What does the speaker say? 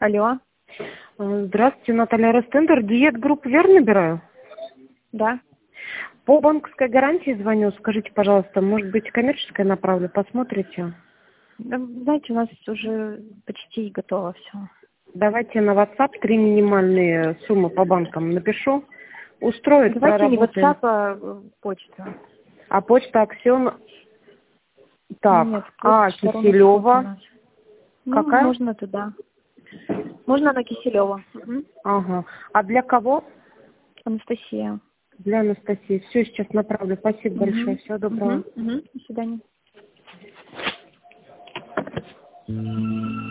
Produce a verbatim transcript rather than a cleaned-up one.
Алло. Здравствуйте, Наталья Ростендер. Диет групп верно набираю? Да. По банковской гарантии звоню. Скажите, пожалуйста, может быть, коммерческое направлю? Посмотрите. Да, знаете, у нас уже почти готово все. Давайте на WhatsApp три минимальные суммы по банкам напишу. Устроит, Давайте не проработаем. WhatsApp, а э, почта. А почта Аксион... Так, Нет, А, почта ровно у Киселева. нас. Ну, Какая? можно туда. Можно на Киселева. Угу. Ага. А для кого? Анастасия. Для Анастасии. Все, сейчас направлю. Спасибо большое. Угу. Всего доброго. Угу. Угу. До свидания.